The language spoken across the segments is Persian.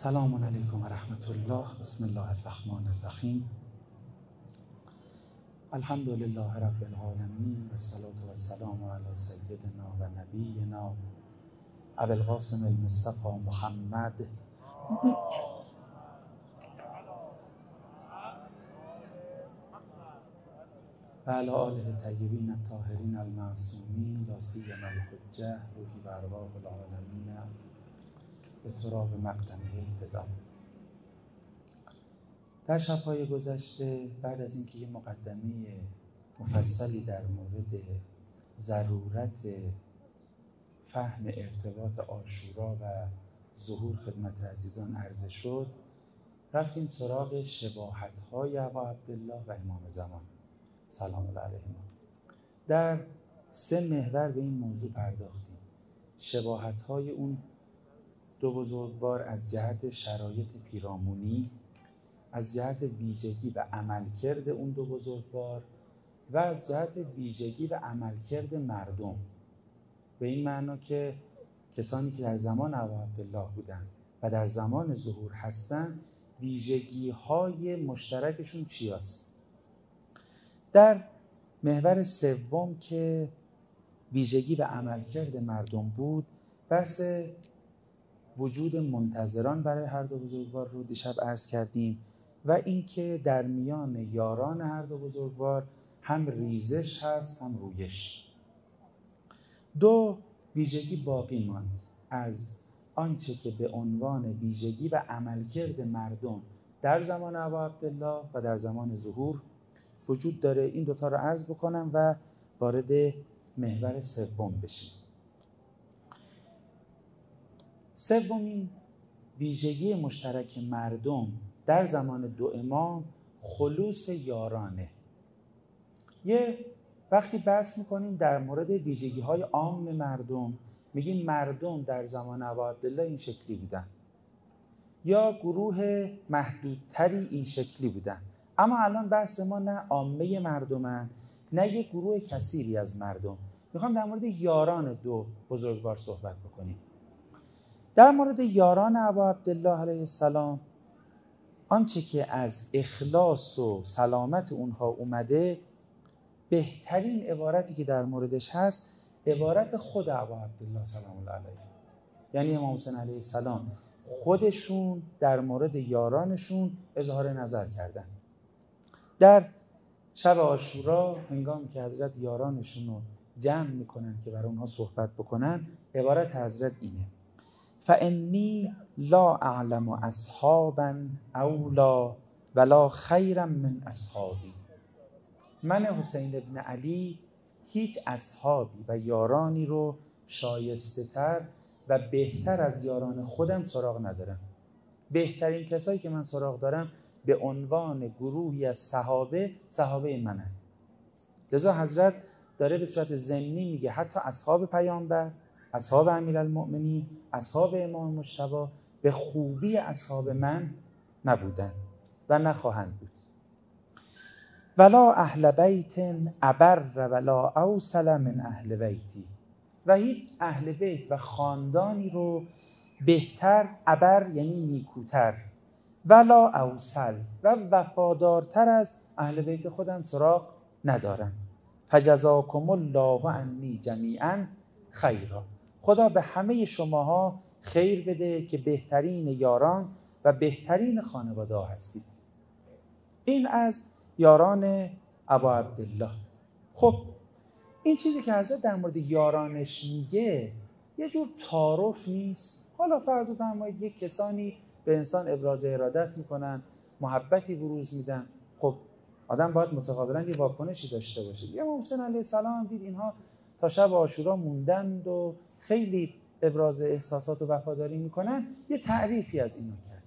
سلام علیکم و رحمت الله. بسم الله الرحمن الرحیم. الحمد لله رب العالمین و الصلاة و السلام علی سیدنا و نبینا ابی القاسم المصطفى محمد و علی آله الطیبین الطاهرین المعصومین لا سیما الحجة روحی و ارواح العالمین اطراب مقدمه الفدا. در شب‌های گذشته بعد از اینکه یه مقدمه مفصلی در مورد ضرورت فهم ارتباط عاشورا و ظهور خدمت عزیزان عرضه شد، رفتیم سراغ شباهت‌های ابا عبدالله و امام زمان سلام الله علیهما. در 3 محور به این موضوع پرداختیم. شباهت‌های اون دو بزرگوار از جهت شرایط پیرامونی، از جهت ویژگی و عملکرد اون دو بزرگوار و از جهت ویژگی و عملکرد مردم، به این معنا که کسانی که در زمان ابا عبدالله بودن و در زمان ظهور هستن ویژگی‌های مشترکشون چی است. در محور سوم که ویژگی و عملکرد مردم بود، بحث وجود منتظران برای هر دو بزرگوار رو دیشب عرض کردیم و اینکه در میان یاران هر دو بزرگوار هم ریزش هست هم رویش. 2 ویژگی باقی ماند از آنچه که به عنوان ویژگی و عملکرد مردم در زمان ابا عبدالله و در زمان ظهور وجود داره. این دوتا رو عرض بکنم و وارد محور سوم بشیم. سومین ویژگی مشترک مردم در زمان دو امام خلوص یارانه. یه وقتی بحث میکنیم در مورد ویژگی‌های عام مردم، میگیم مردم در زمان ابا عبدالله این شکلی بودن یا گروه محدودتری این شکلی بودن، اما الان بحث ما نه عامه مردمن نه یک گروه کثیری از مردم. میخوام در مورد یاران دو بزرگوار صحبت بکنیم. در مورد یاران ابا عبدالله علیه السلام آنچه که از اخلاص و سلامت اونها اومده، بهترین عبارتی که در موردش هست عبارت خود ابا عبدالله سلام الله علیه، یعنی امام حسین علیه السلام خودشون در مورد یارانشون اظهار نظر کردن. در شب عاشورا هنگامی که حضرت یارانشون رو جمع میکنن که برای اونها صحبت بکنن، عبارت حضرت اینه: فانی لا اعلم اصحابا اولا ولا خیرا من اصحابی. من حسین ابن علی هیچ اصحابی و یارانی رو شایسته تر و بهتر از یاران خودم سراغ ندارم. بهترین کسایی که من سراغ دارم به عنوان گروهی از صحابه منن. لذا حضرت داره به صورت ضمنی میگه حتی اصحاب پیامبر، اصحاب امیرالمؤمنین، اصحاب امام مجتبی به خوبی اصحاب من نبودن و نخواهند بود. ولا اهل بیت ابر ولا اوصل من اهل بیتی. و هیچ اهل بیت و خاندانی رو بهتر، ابر یعنی نیکوتر، ولا اوصل و وفادارتر از اهل بیت خودم سراغ ندارم. فجزاکم الله عنی جمیعا خیرا. خدا به همه شماها خیر بده که بهترین یاران و بهترین خانواده ها هستید. این از یاران ابا عبدالله. خب این چیزی که حضرت در مورد یارانش میگه یه جور تعارف نیست. حالا فرض بفرمایید یک کسانی به انسان ابراز ارادت میکنن، محبتی بروز میدن، خب آدم باید متقابلا یه واکنشی داشته باشه. یه امام حسین علیه السلام دید اینها تا شب عاشورا موندند و خیلی ابراز احساسات و وفاداری میکنن، یه تعریفی از اینو کرد.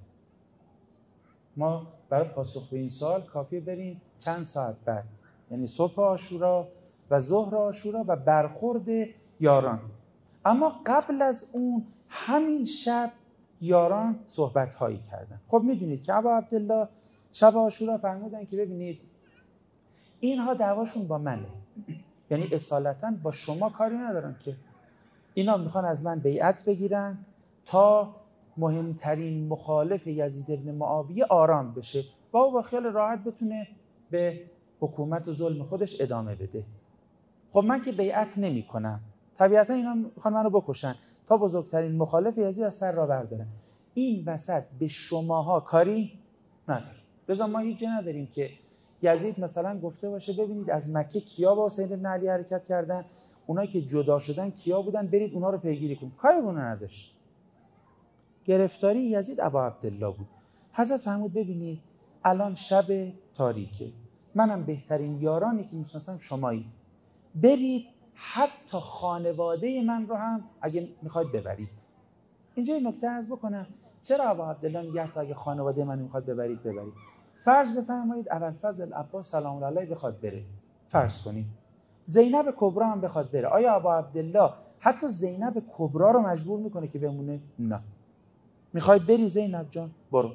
ما برای پاسخ به این سوال کافیه بریم چند ساعت بعد، یعنی صبح عاشورا و ظهر عاشورا و برخورد یاران. اما قبل از اون همین شب یاران صحبت هایی کردن. خب میدونید که ابا عبدالله شب عاشورا فرمودن که ببینید اینها دعواشون با منه، یعنی اصالتا با شما کاری ندارن، که اینا میخوان از من بیعت بگیرن تا مهمترین مخالف یزید ابن معاویه آرام بشه و او با خیال راحت بتونه به حکومت و ظلم خودش ادامه بده. خب من که بیعت نمی کنم، طبیعتا اینا میخوان منو بکشن تا بزرگترین مخالف یزید از سر را بردارن. این وسط به شماها کاری نداره. لذا ما هیچ جا نداریم که یزید مثلا گفته باشه ببینید از مکه کیا با حسین بن علی حرکت کردن، اونایی که جدا شدن کیا بودن، برید اونا رو پیگیری کنید. کاری به اونا نداشت. گرفتاری یزید ابا عبدالله بود. حضرت فرمود ببینید الان شب تاریکه، منم بهترین یارانی که میشناسم شمایی، برید حتی خانواده من رو هم اگه میخواید ببرید. اینجا یه نکته عرض بکنم، چرا ابا عبدالله میگه حتی اگه خانواده من میخواد ببرید ببرید؟ فرض بفرمایید ابوالفضل عباس سلام الله علیه بخواد بره، فرض کنید زینب کبرا هم بخواد بره، آیا ابا عبدالله حتی زینب کبرا رو مجبور میکنه که بمونه؟ نه. میخواید بری زینب جان برو.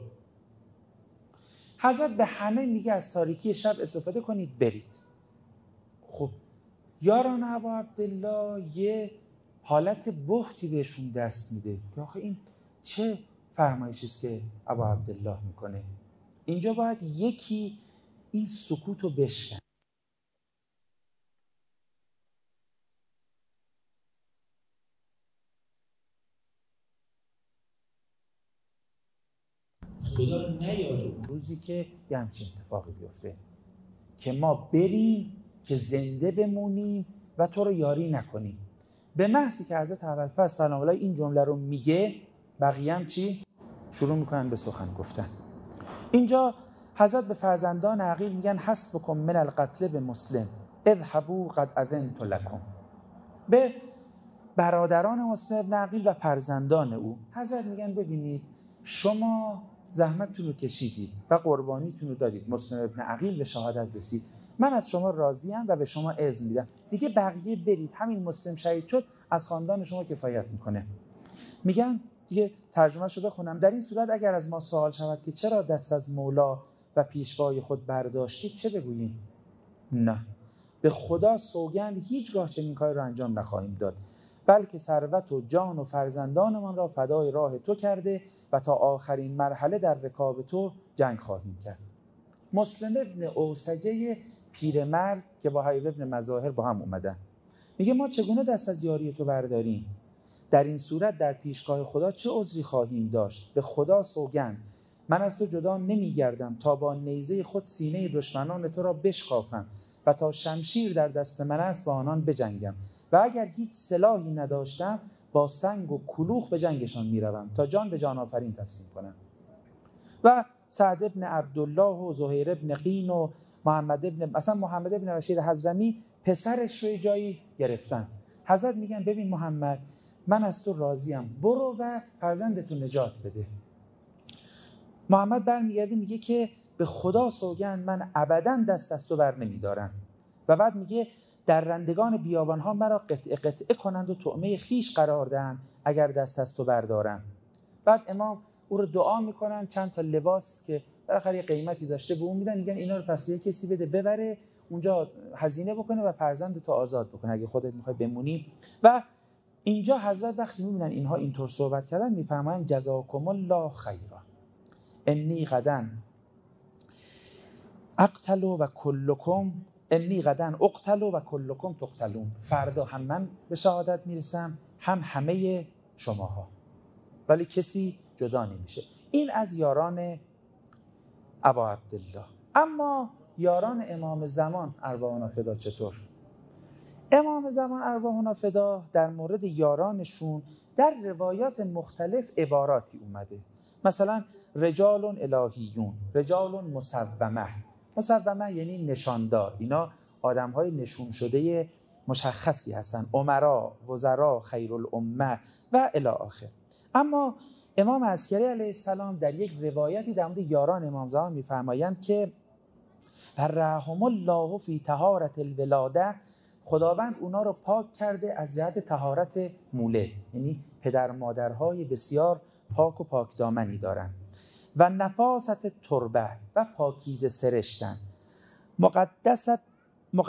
حضرت به همه میگه از تاریکی شب استفاده کنید برید. خب یاران ابا عبدالله یه حالت بختی بهشون دست میده که آخه این چه فرمایشی است که ابا عبدالله میکنه. اینجا باید یکی این سکوت رو بشکن. خدا نیاره روزی که یه همچین اتفاقی بیفته که ما بریم که زنده بمونیم و تو رو یاری نکنیم. به محضی که حضرت ابوالفضل سلام الله این جمله رو میگه، بقیه هم چی؟ شروع میکنن به سخن گفتن. اینجا حضرت به فرزندان عقیل میگن حسبکم من القتل به مسلم اذهبوا قد اذنت لکم. به برادران مسلم ابن عقیل و فرزندان او حضرت میگن ببینید شما زحمتتون رو کشیدید و قربانیتون رو دادید، مسلم ابن عقیل به شهادت رسید، من از شما راضیم و به شما اذن میدم، دیگه بقیه برید، همین مسلم شهید شد از خاندان شما کفایت میکنه. میگن دیگه ترجمه‌اش رو بخونم، در این صورت اگر از ما سوال شود که چرا دست از مولا و پیشوای خود برداشتید چه بگوییم؟ نه، به خدا سوگند هیچگاه چنین کاری را انجام نخواهیم داد، بلکه ثروت و جان و فرزندانمان را فدای راه تو کرده و تا آخرین مرحله در رکاب تو جنگ خواهیم کرد. مسلم ابن اوسجه پیرمرد که با حبیب ابن مظاهر با هم اومدن میگه ما چگونه دست از یاری تو برداریم؟ در این صورت در پیشگاه خدا چه عذری خواهیم داشت؟ به خدا سوگند من از تو جدا نمیگردم تا با نیزه خود سینه دشمنان تو را بشکافم و تا شمشیر در دست من است با آنان بجنگم و اگر هیچ سلاحی نداشتم با سنگ و کلوخ به جنگشان میروم تا جان به جان آفرین تسلیم کنم. و سعد ابن عبدالله و زهیر ابن قین و محمد ابن بشیر حضرمی پسرش رو جایی گرفتن. حضرت میگن ببین محمد من از تو راضیم، برو و فرزندتو نجات بده. محمد برمیگرده میگه که به خدا سوگند من ابدا دست از تو بر نمیدارم و بعد میگه در رندگان بیابانها مرا قطعه قطعه کنند و طعمه خیش قرار دهند اگر دست از تو بردارم. بعد امام او رو دعا میکنن، چند تا لباس که بالاخره یه قیمتی داشته به اون میدن، میگن اینا رو پس به کسی بده ببره اونجا هزینه بکنه و فرزندتو آزاد بکنه اگه خودت میخوای بمونی. و اینجا حضرت وقتی میبینن اینها اینطور صحبت کردن میفرمایند جزاکم الله خیرا انی غدا اقتل و کلکم انی غدا اقتل و کلکم تقتلون. فردا هم من به شهادت میرسم هم همه شماها، ولی کسی جدا نمیشه. این از یاران ابا عبدالله. اما یاران امام زمان ارواحنا فدا چطور؟ امام زمان ارواحنا فدا در مورد یارانشون در روایات مختلف عباراتی اومده. مثلا رجال الهیون، رجال مسومه یعنی نشاندار، اینا آدم‌های نشون شده مشخصی هستن، امرا، وزرا، خیرالامه و الی آخر. اما امام عسکری علیه السلام در یک روایتی در مورد یاران امام زمان می‌فرمایند که برهم الله فی طهارت الولاده، خداوند اونا رو پاک کرده از جهت طهارت موله، یعنی پدر مادرهای بسیار پاک و پاک دامنی دارن، و نفاست تربه و پاکیزه سرشتن،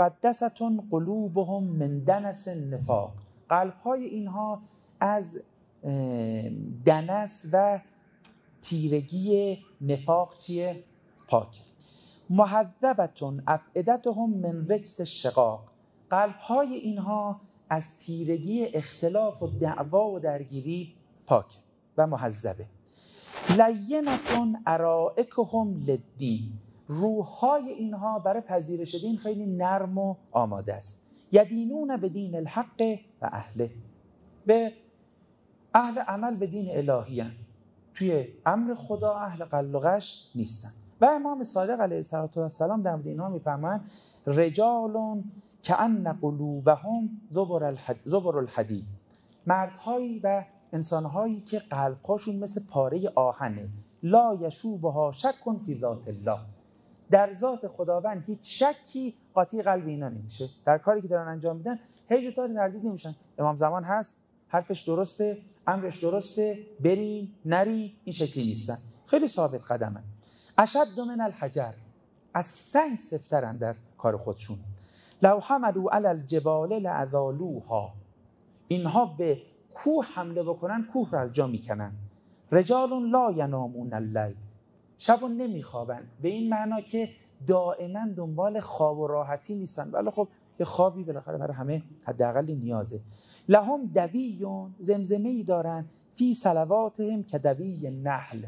مقدستون قلوبهم من دنس النفاق، قلبهای اینها از دنس و تیرگی نفاق چیه؟ پاک. محذبتون افئدتهم من رجس الشقاق، قلب‌های اینها از تیرگی اختلاف و دعوا و درگیری پاک و محذبه. لینتون ارائکهم للدین، روح‌های اینها برای پذیرش دین خیلی نرم و آماده است. یدینون به دین الحق و اهله، به اهل عمل به دین الهی هستند، توی امر خدا اهل قلقش نیستن. و امام صادق علیه السلام در مورد اینها میفرمایند رجال کأن قلوبهم زبر الحدید، مردهایی و انسانهایی که قلبهاشون مثل پاره آهنه. لا یشوبها شک فی ذات الله، در ذات خداوند هیچ شکی قاطی قلب اینا نمیشه، در کاری که دارن انجام میدن هیچ جا تردید نمیشن. امام زمان هست، حرفش درسته، امرش درسته، بریم نری، این شکلی نیستن، خیلی ثابت قدمن. اشد من الحجر، از سنگ سفترن در کار خودشون. لو حملوا علی الجبال لعذالوها، اینها به کوه حمله بکنن کوه رو از جا میکنن. رجال لا ینامون اللیل، شبو نمیخوابن، به این معنا که دائما دنبال خواب و راحتی نیستن، ولی خب یه خوابی بالاخره برای همه حداقل نیازه. لهم دویون، زمزمه‌ای دارن، فی صلواتهم کدوی نحل.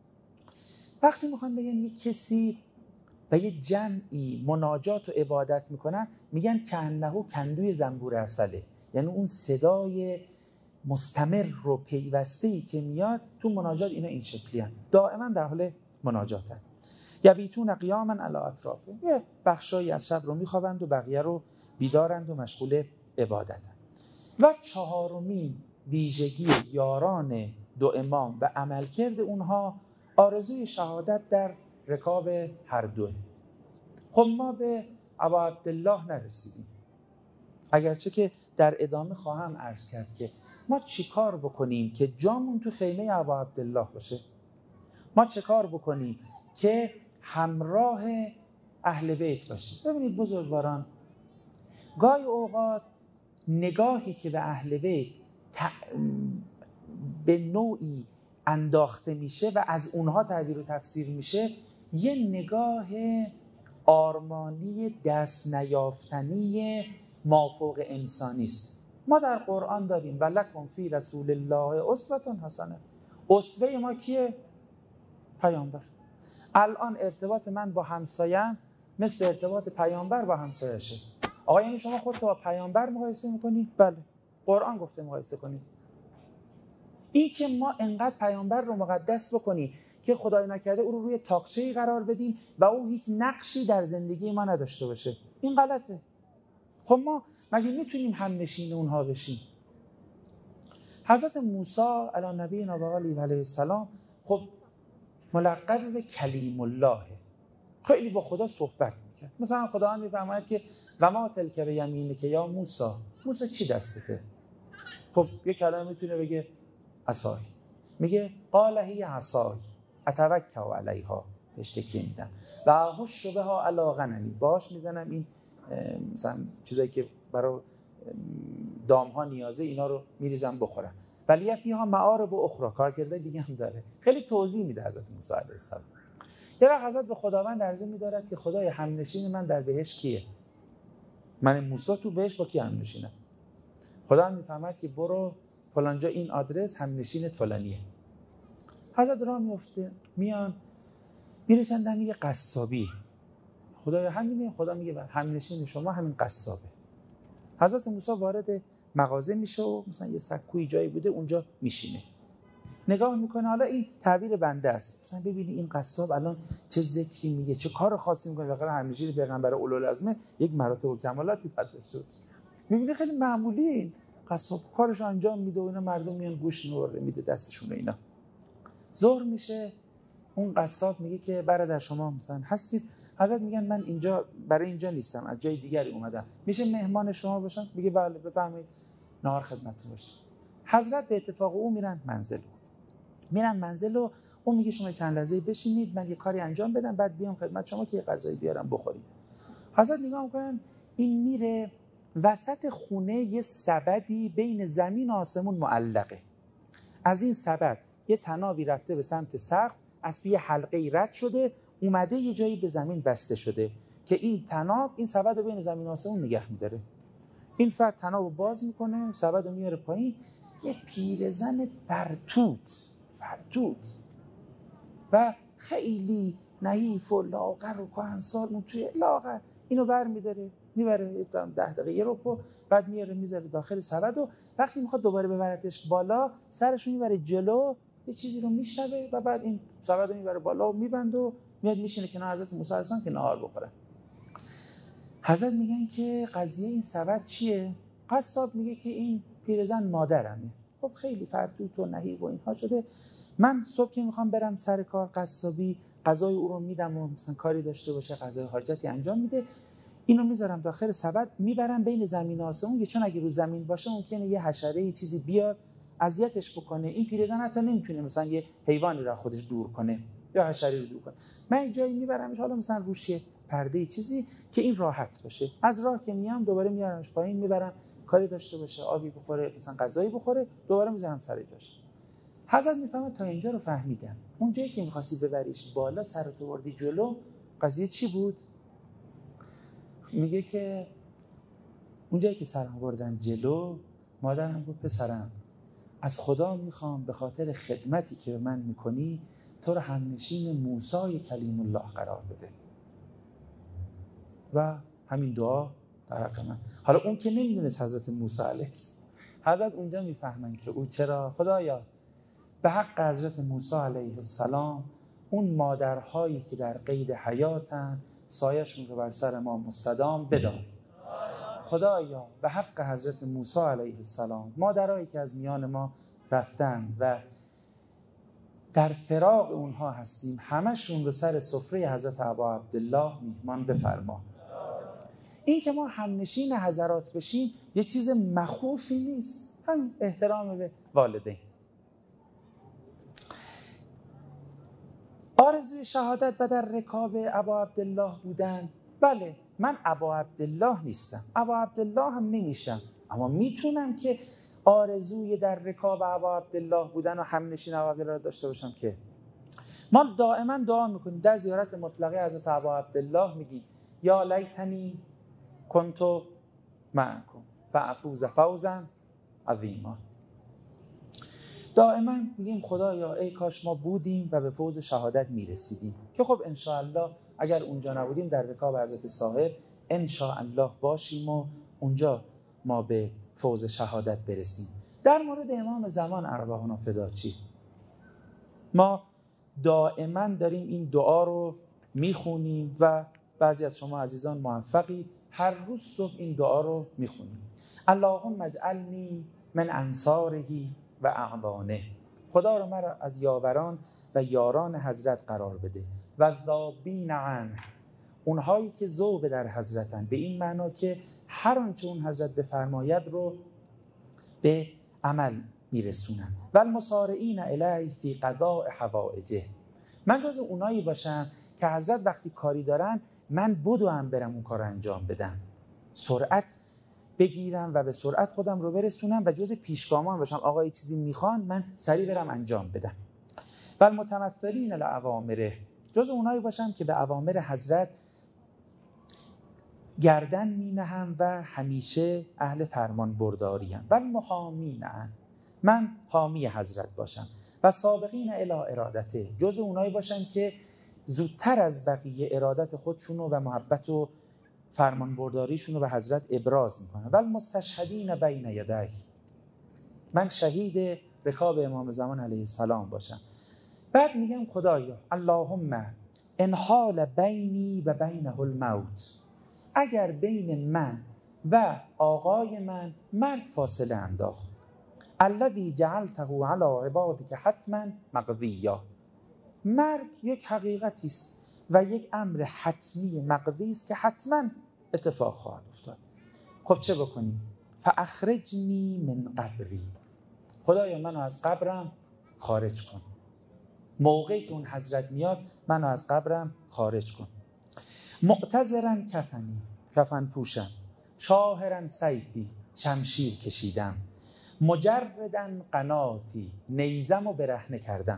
وقتی میخوان بگن یک کسی و یه جمعی مناجات و عبادت میکنن، میگن کأنه کندوی زنبور عسله، یعنی اون صدای مستمر و پیوسته‌ای که میاد تو مناجات، اینا این شکلی هستند، دائما در حال مناجاتن. یبیتون قیاما علی اطرافه، یه بخشایی از شب رو میخوابند و بقیه رو بیدارند و مشغول عبادتن. و چهارمین ویژگی یاران دو امام و عملکرد اونها آرزوی شهادت در رکاب هر دوه. خب ما به ابا عبدالله نرسیدیم، اگرچه که در ادامه خواهم عرض کرد که ما چی کار بکنیم که جامون تو خیمه ابا عبدالله باشه، ما چه کار بکنیم که همراه اهل بیت باشیم. ببینید بزرگواران، گاهی اوقات نگاهی که به اهل بیت به نوعی انداخته میشه و از اونها تعبیر و تفسیر میشه، یه نگاه آرمانی دست نیافتنی مافوق انسانی است. ما در قرآن داریم ولکم فی رسول الله اسوة حسنه، اسوه ما کیه؟ پیامبر. الان ارتباط من با همسایم مثل ارتباط پیامبر با همسایشه. آقا یعنی شما خودت با پیامبر مقایسه میکنی؟ بله، قرآن گفته مقایسه کنید. این که ما انقدر پیامبر رو مقدس بکنیم که خدای نکرده او رو روی تاقچه‌ای قرار بدیم و او هیچ نقشی در زندگی ما نداشته باشه، این غلطه. خب ما مگه میتونیم همنشین اونها بشیم؟ حضرت موسی علی نبینا و آله علیه السلام خب ملقب به کلیم الله، خیلی با خدا صحبت میکرد. مثلا خداوند میفرماید که و ما تلک بیمینک یا موسی، موسی چی دستته؟ خب یه کلمه میتونه بگه عصای، میگه قال هی عصای اتوکل علیها، بهش تکیه میدم و اهش بها علی غنمی، باش میزنم این مثلا چیزایی که برای دامها نیازه اینا رو میریزم بخورم. ولی فیها معارب و اخرى، کارکردهای دیگه هم داره. خیلی توضیح میده حضرت موسی علیه السلام. یه وقت حضرت به خداوند عرضه می‌دارد که خدای همنشین من در بهشت کیه؟ من موسی تو بهشت با کی همنشینم؟ خداوند میفهمد که برو فلان جا، این آدرس، همنشینت فلانیه. حضرت راه میفته، میان میرسن در یه قصابی. خدای همینه، خدا میگه همنشین شما همین قصابه. حضرت موسی وارد مغازه میشه و مثلا یه سکوی جایی بوده اونجا میشینه، نگاه میکنه. حالا این تعبیر بنده است، مثلا ببینی این قصاب الان چه ذکری میگه، چه کار خاصی میکنه، واقعا همیشه پیغمبر اولوالعزم یک مراتب و کمالاتی داشته. میبینی خیلی معمولی این قصاب کارش انجام میده و اینا مردم میان گوش میده دستشون رو. اینا ظهر میشه، اون قصاب میگه که برادر شما مثلا هستید؟ حضرت میگن من اینجا برای اینجا نیستم، از جای دیگری اومدم، میشه مهمان شما باشم؟ میگه بله بفرمایید نهار خدمتتون باشه. حضرت به اتفاق او میرن منزل و اون میگه شما چند لحظه بشینید من یه کاری انجام بدم بعد بیام خدمت شما که یه غذایی بیارم بخورید. حضرت نگاه میکنن، این میره وسط خونه، یه سبدی بین زمین و آسمون معلقه. از این سبد یه طنابی رفته به سمت سقف، از توی حلقه‌ای رد شده، اومده یه جایی به زمین بسته شده که این طناب این سبد رو بین زمین و آسمون نگه می‌داره. این فرد طناب رو باز میکنه، سبد رو میاره پایین، یه پیرزن فرتوت و خیلی نحیف و لاغر و کهنسال اون توی لاغر اینو برمی‌داره، میبره 10 دقیقه یه ربع، بعد میاره میذاره داخل سبد و وقتی میخواد دوباره ببرتش بالا، سرش رو میبره جلو، یه چیزی رو میشنوه و بعد این سبد رو میبره بالا و میبنده و میاد میشینه کنار حضرت موسی علیه السلام که نهار بخوره. حضرت میگن که قضیه این سبد چیه؟ قصاب میگه که این پیرزن مادرمه. خب خیلی فرتوت و نحیف و اینها شده، من صبح که میخوام برم سر کار قصابی، غذای او رو میدم و مثلا کاری داشته باشه، غذای حاجتی انجام میده، اینو میذارم داخل سبد، میبرم بین زمین و آسمون، چون اگه رو زمین باشه ممکنه یه حشره یه چیزی بیاد اذیتش بکنه. این پیرزن حتی نمیتونه مثلا یه حیوانی را خودش دور کنه یا حشره رو دور کنه. من یه جایی میبرمش، حالا مثلا روش یه پرده چیزی که این راحت باشه، از راه که میام دوباره میارمش پایین، میبرم کاری داشته باشه، آبی بخوره، مثلا غذایی بخوره، دوباره میذارم سر جاش. حضرت میفهمه تا اینجا رو فهمیدم. اون جایی که می‌خواستی ببریش بالا، سرت آوردی جلو، قضیه چی بود؟ میگه که اون جایی که سرم آوردن جلو، مادرم گفت پسرم از خدا میخوام به خاطر خدمتی که به من میکنی تو رو همنشین موسی کلیم الله قرار بده. و همین دعا در حق من. حالا اون که نمیدونست حضرت موسی علیه السلام، حضرت اونجا میفهمن که او چرا خدایا به حق حضرت موسی علیه السلام اون مادرهایی که در قید حیاتن سایه‌شون رو بر سر ما مستدام بدار. خدایا به حق حضرت موسی علیه السلام مادرهایی که از میان ما رفتن و در فراق اونها هستیم، همشون رو سر سفره حضرت ابا عبدالله میهمان بفرما. این که ما همنشین حضرات بشیم یه چیز مخوفی نیست، هم احترام به والدین. آرزوی شهادت و در رکاب ابا عبدالله بودن، بله من ابا عبدالله نیستم، ابا عبدالله هم نمیشم، اما میتونم که آرزوی در رکاب ابا عبدالله بودن و همنشین ابا عبدالله داشته باشم. که ما دائما دعا میکنیم در زیارت مطلقه حضرت ابا عبدالله، میگیم یا لیتنی کنتو معکم فافوز فوزا عظیما. دائما میگیم خدایا ای کاش ما بودیم و به فوز شهادت میرسیدیم، که خب انشاءالله اگر اونجا نبودیم در رکاب حضرت صاحب انشاءالله باشیم و اونجا ما به فوز شهادت برسیم. در مورد امام زمان ارواحنا فداچی، ما دائما داریم این دعا رو میخونیم و بعضی از شما عزیزان موفقی هر روز صبح این دعا رو میخونیم. اللهم اجعلنی من انصاره و اعوانه. خدا رو مرا از یاوران و یاران حضرت قرار بده. و ذابین عنه، اونهایی که ذوب در حضرتن، به این معنا که هر آنچه اون حضرت بفرماید رو به عمل میرسونن. و المسارعین الیه فی قضاء حوائجه، من جز اونایی باشم که حضرت وقتی کاری دارن من بدوم برم اون کار رو انجام بدم، سرعت بگیرم و به سرعت خودم رو برسونم و جز پیشگامان باشم. آقا یه چیزی میخوان من سریع برم انجام بدم. و المتمثلین لأوامره، جز اونایی باشم که به اوامر حضرت گردن می نهم و همیشه اهل فرمان برداریم. و المحامین، من حامی حضرت باشم. و سابقین الی ارادته، جز اونایی باشم که زودتر از بقیه ارادت خودشونو و محبت و فرمان برداریشونو به حضرت ابراز میکنن. و المستشهدین بین یدیه، من شهید رکاب امام زمان علیه السلام باشم. بعد میگم خدایا اللهم ان حال بینی و بینه الموت، اگر بین من و آقای من مرگ فاصله انداخت، الذی جعلته علی عبادک حتما مقضیا، مرگ یک حقیقتی است و یک امر حتمی مقضی است که حتما اتفاق خواهد افتاد. خب چه بکنیم؟ فاخرجنی من قبری، خدایا منو از قبرم خارج کن. موقعی که اون حضرت میاد منو از قبرم خارج کن. معتذرا کفنی، کفن پوشم. شاهرا سیفی، شمشیر کشیدم. مجردن قناتی، نیزم و برهنه کردم.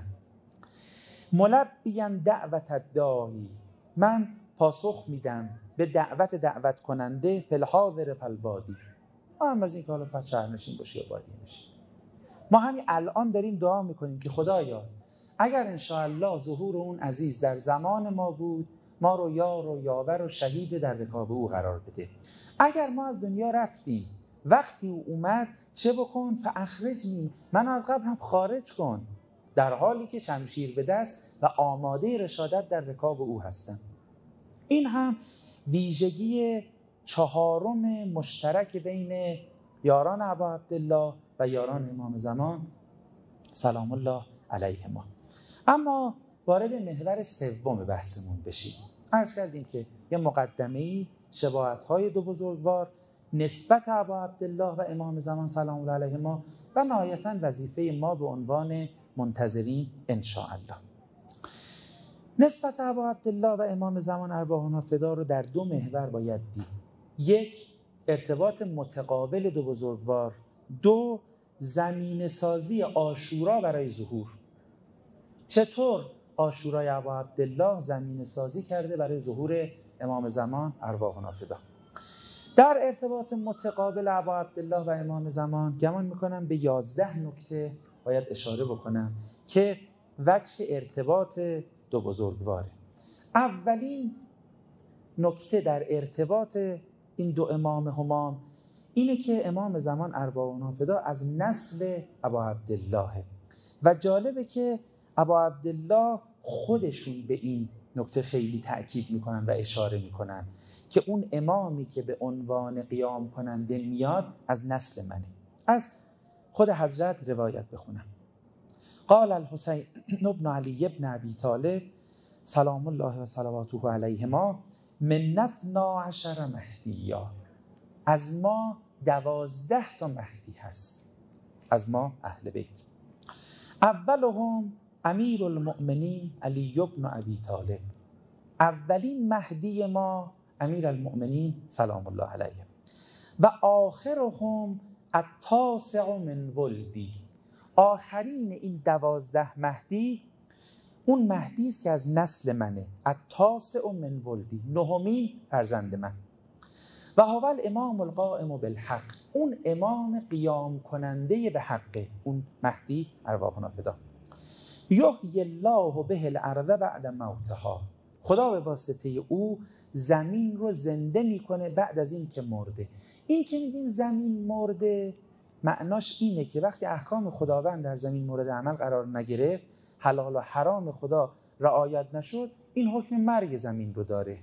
ملبیان دعوت الداعی، من پاسخ میدم به دعوت کننده، فی الحاضر فالبادی، هم از این که حالا فرد شهرنشین باشی یا بادی نشین. ما همین الان داریم دعا میکنیم که خدایا اگر انشاءالله ظهور اون عزیز در زمان ما بود، ما رو یار و یاور و شهید در رکاب او قرار بده. اگر ما از دنیا رفتیم وقتی او اومد، چه بکن؟ فاخرجنی، منو از قبرم خارج کن، در حالی که شمشیر به دست و آماده رشادت در رکاب او هستم. این هم ویژگی چهارم مشترک بین یاران ابا عبدالله و یاران امام زمان سلام الله علیهما. اما وارد محور سوم بحثمون بشیم. عرض کردیم که یه مقدمه‌ای شباهت‌های دو بزرگوار نسبت ابا عبدالله و امام زمان سلام الله علیهما و نهایتاً وظیفه ما به عنوان منتظرین ان شاء الله. نسبت ابا عبدالله و امام زمان ارواحنا فدا رو در دو محور باید دید. یک، ارتباط متقابل دو بزرگوار. دو، زمینه سازی عاشورا برای ظهور. چطور عاشورای ابا عبدالله زمینه سازی کرده برای ظهور امام زمان ارواحنا فدا؟ در ارتباط متقابل ابا عبدالله و امام زمان گمان میکنم به 11 نکته باید اشاره بکنم که وجه ارتباط دو بزرگواره. اولین نکته در ارتباط این دو امام همام اینه که امام زمان ارواحنا فدا از نسل ابا عبدالله و جالبه که ابا عبدالله خودشون به این نکته خیلی تأکید میکنن و اشاره میکنن که اون امامی که به عنوان قیام کننده میاد از نسل منه. از خود حضرت روایت بخونم. قال الحسین ابن علی ابن ابی طالب سلام الله و صلواته علیهما من 12 مهدیا، از ما 12 تا مهدی هست، از ما اهل بیت. اولهم امیر المؤمنین علی ابن ابی طالب، اولین مهدی ما امیر المؤمنین سلام الله علیه. و آخرهم التاسع من ولدی، آخرین این 12 مهدی اون مهدی است که از نسل منه. التاسع من ولدی، نهمین فرزند من. و هو الامام القائم بالحق، اون امام قیام کننده به حقه، اون مهدی ارواحنا فدا. یحیی الله به الارض بعد موتها، خدا به واسطه او زمین رو زنده میکنه بعد از این که مرده. این که میگیم زمین مرده معناش اینه که وقتی احکام خداوند در زمین مورد عمل قرار نگرفت، حلال و حرام خدا رعایت نشد، این حکم مرگ زمین رو داره.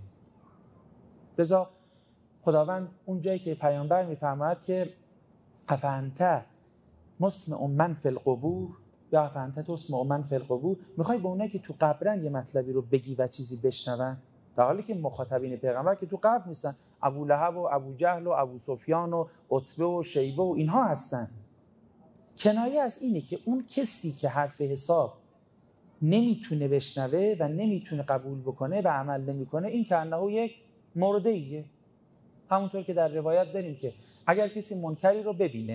لذا خداوند اون جایی که پیامبر میفرماید که افانت مسمع من فی القبور یا افانت تسمع من فی القبور، میخوای به اونایی که تو قبرن یه مطلبی رو بگی و چیزی بشنون، در حالی که مخاطبین پیغمبر که تو قبر نیستن، ابو لهب و ابو جهل و ابو سفیان و عتبه و شیبه و اینها هستن. کنایه از اینه که اون کسی که حرف حساب نمیتونه بشنوه و نمیتونه قبول بکنه و عمل نمیکنه، این که انه یک مرده ایه. همونطور که در روایت داریم که اگر کسی منکری رو ببینه،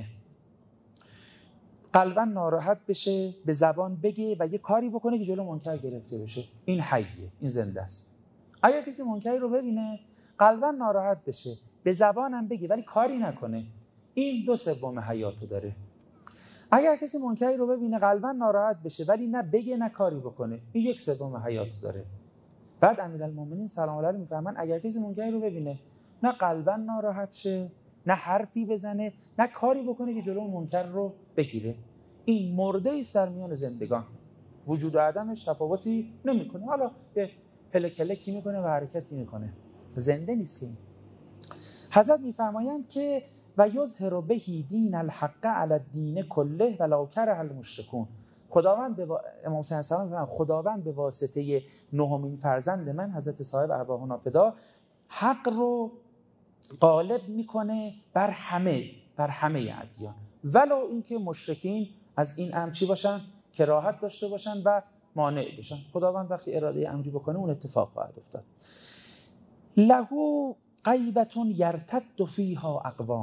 قلبا ناراحت بشه، به زبان بگه و یه کاری بکنه که جلو منکر گرفته بشه، این حیه، این زنده است. اگر کسی منکری رو ببینه، قلبا ناراحت بشه، به زبان هم بگه ولی کاری نکنه، این 2/3 حیاتو داره. اگر کسی منکری رو ببینه، قلبا ناراحت بشه ولی نه بگه نه کاری بکنه، این 1/3 حیاتو داره. بعد امیرالمومنین سلام الله علیه میفرمان اگر کسی منکری رو ببینه، نه قلبا ناراحت شه، نه حرفی بزنه، نه کاری بکنه که جلو منکر رو بگیره، این مرده است در میان زندگان، وجود و عدمش تفاوتی نمیکنه، حالا یه پلکلکی میکنه و حرکتی میکنه، زنده نیست. که حضرت میفرمایند که و یظهر به دین الحق علی الدین کله ولو کره المشرکون، خداوند به امام حسین السلام خداوند به واسطه نهمین فرزند من حضرت صاحب ارواحنا فدا حق رو غالب میکنه بر همه ادیان، ولو اینکه مشرکین از این امر چی باشن، کراهت داشته باشن و مانع بشن. خداوند وقتی اراده امری بکنه اون اتفاق خواهد افتاد. له غیبة یرتد فیها اقوام،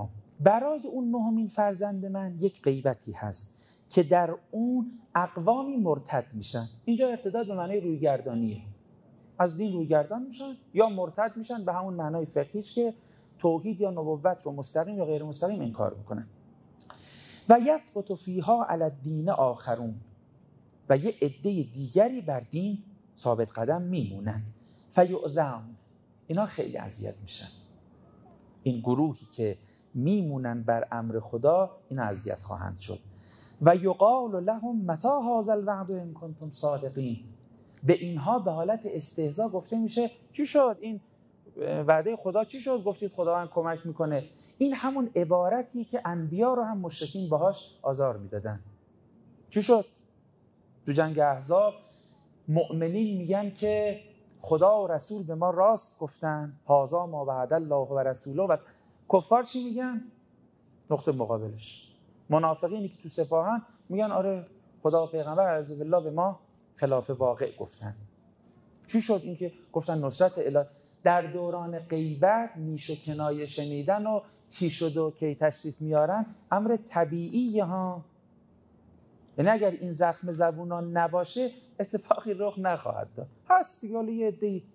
برای اون نهمین فرزند من یک غیبتی هست که در اون اقوامی مرتد میشن. اینجا ارتداد به معنای رویگردانیه، از دین رویگردان میشن یا مرتد میشن به همون معنای فقهیش که توحید یا نبوت رو مستقیم یا غیر مستقیم انکار میکنن. و یثبت فیها علی الدین آخرون، و یه عده دیگری بر دین ثابت قدم میمونن. فیؤذون، اینا خیلی اذیت میشن. این گروهی که میمونن بر امر خدا اینا اذیت خواهند شد. و یقال لهم متی هذا الوعد ان کنتم صادقین، به اینها به حالت استهزاء گفته میشه چی شد این وعده خدا، چی شد گفتید خداوند کمک میکنه. این همون عبارتی که انبیا رو هم مشرکین باهاش آزار میدادن. چی شد؟ تو جنگ احزاب مؤمنین میگن که خدا و رسول به ما راست گفتن، هذا ما وعد الله و رسوله، و کفار چی میگن؟ نقطه مقابلش منافقینی که تو سپاهن میگن آره خدا و پیغمبر اعوذ بالله به ما خلاف واقع گفتن. چی شد؟ این که گفتن نصرت الهی. در دوران غیبت نیش و کنایه شنیدن و چی شد و کی تشریف میارن امر طبیعیه ها. یعنی اگر این زخم زبونان نباشه اتفاقی رخ نخواهد داد. هست دیگه، حالا یه عده‌ای.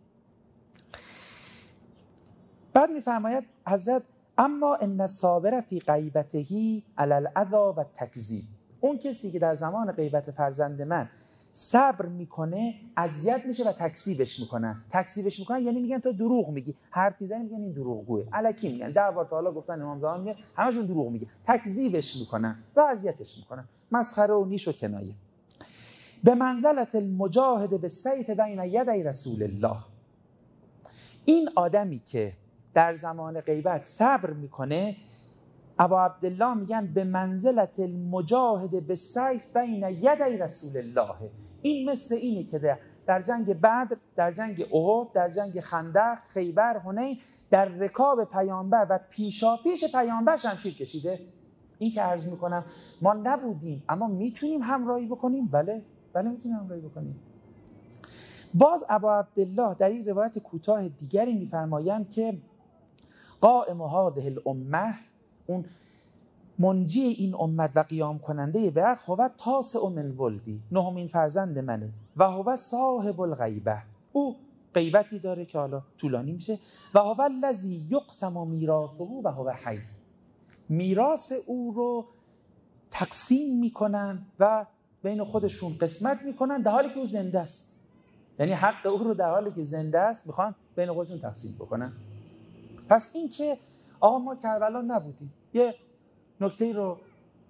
بعد میفرماید حضرت اما ان الصابر فی غیبته علی الاذی و التکذیب، اون کسی که در زمان غیبت فرزند من صبر میکنه اذیت میشه و تکذیبش میکنن. تکذیبش میکنن یعنی میگن تو دروغ میگی، حرف میزنی میگن این دروغگوئه، الکی میگن 10 بار تا حالا گفتن امام زمان میگه همشون دروغ میگه، تکذیبش میکنن و اذیتش میکنن، مسخره و نیش و کنایه. به منزلت المجاهد بالسیف بین یدی رسول الله، این آدمی که در زمان غیبت صبر میکنه ابا عبدالله میگن به منزلت المجاهد بالسیف بین یدی رسول الله. این مثل اینه که در جنگ بدر، در جنگ احد، در جنگ خندق، خیبر، حنین در رکاب پیامبر و پیشاپیش پیامبر شمشیر کشیده. این که عرض میکنم ما نبودیم اما میتونیم همراهی بکنیم. بله میتونیم همراهی بکنیم. باز ابا عبدالله در این روایت کوتاه دیگری میفرمایند که قائم هذه الامه، اون منجی این امت و قیام کننده به حق، هو تاسع من ولدی، نهمین فرزند منه، و هو صاحب الغیبه، او غیبتی داره که حالا طولانی میشه، و هو الذی یقسم میراثه و هو حی، میراث او رو تقسیم میکنن و بین خودشون قسمت میکنن در حالی که او زنده است. یعنی حق او رو در حالی که زنده است میخوان بین خودشون تقسیم بکنن. پس این که آقا ما کربلا نبودیم، یه نکته رو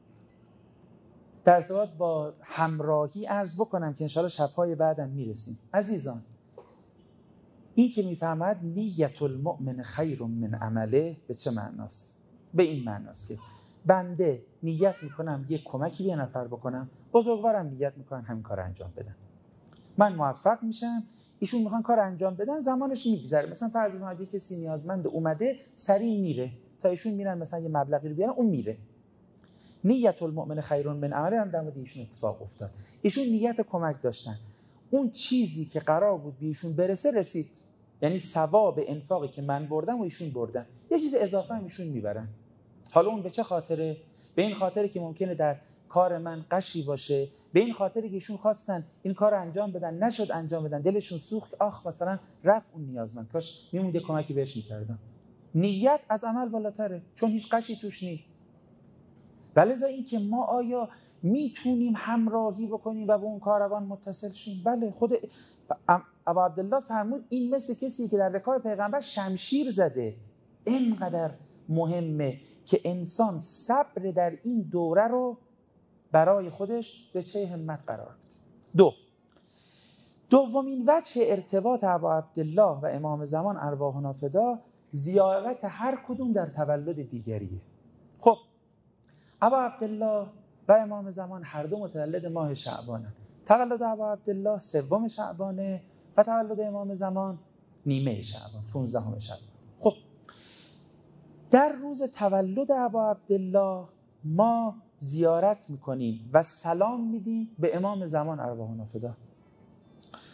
در ارتباط با همراهی عرض بکنم که انشاءالله شب‌های بعدم میرسیم. عزیزان، این که میفهمد نیت المؤمن خیر من عمله به چه معناست؟ به این معناست که بنده نیت میکنم یک کمکی به نفر بکنم، بزرگوارم نیت میکنن همین کار انجام بدن، من موفق میشم، ایشون میخوان کار انجام بدن، زمانش میگذره. مثلا فرض کنید کسی نیازمند اومده سریع میره تا ایشون میرن مثلا یه مبلغی رو بیارن، اون میره. نیت المؤمن خیر من عمله هم در مورد ایشون اتفاق افتاد. ایشون نیت کمک داشتن، اون چیزی که قرار بود به ایشون برسه رسید، یعنی ثواب انفاقی که من بردم و ایشون بردن، یه چیز اضافه هم ایشون میبرن. حالا اون به چه خاطره؟ به این خاطره که ممکنه در کار من قشی باشه، به این خاطره که ایشون خواستن این کار رو انجام بدن نشد انجام بدن، دلشون سوخت، آخ مثلا رفت اون نیازمند، کاش میمونده کمکی بهش میکردم. نیت از عمل بالاتره چون هیچ قشی توش نیست. ولذا این که ما آیا میتونیم همراهی بکنیم و به اون کاروان متصل شیم؟ بله. خود ابا عبدالله فرمود این مثل کسی که در رکاب پیغمبر شمشیر زده. اینقدر مهمه که انسان صبر در این دوره رو برای خودش به چه همت قرار بده. دومین وجه ارتباط ابا عبدالله و امام زمان ارواحنا فدا زیارت هر کدوم در تولد دیگریه. خب ابا عبدالله و امام زمان هر دو متولد ماه شعبانن. تولد ابا عبدالله 3 شعبانه و تولد امام زمان نیمه شعبان، 15 شعبان. خب در روز تولد ابا عبدالله ما زیارت میکنیم و سلام میدیم به امام زمان ارواحنا فدا.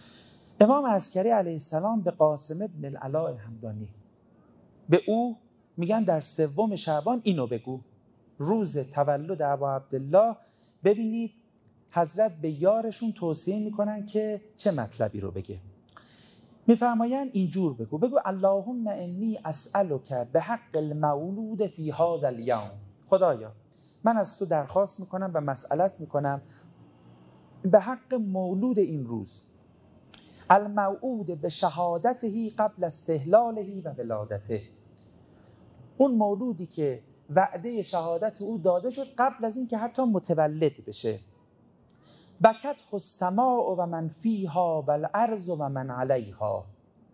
امام عسکری علیه السلام به قاسم ابن العلاء همدانی، به او میگن در 3 شعبان اینو بگو، روز تولد ابا عبدالله. ببینید حضرت به یارشون توصیه میکنن که چه مطلبی رو بگه. میفرمایند اینجور بگو اللهم انی اسألک بحق المولود فی هذا الیوم. خدایا من از تو درخواست میکنم و مسئلت میکنم به حق مولود این روز، الموعود به شهادته قبل استهلاله و ولادته، اون مولودی که وعده شهادت او داده شد قبل از این که حتی متولد بشه. بکت السماء و من فیها و الارض و من علیها،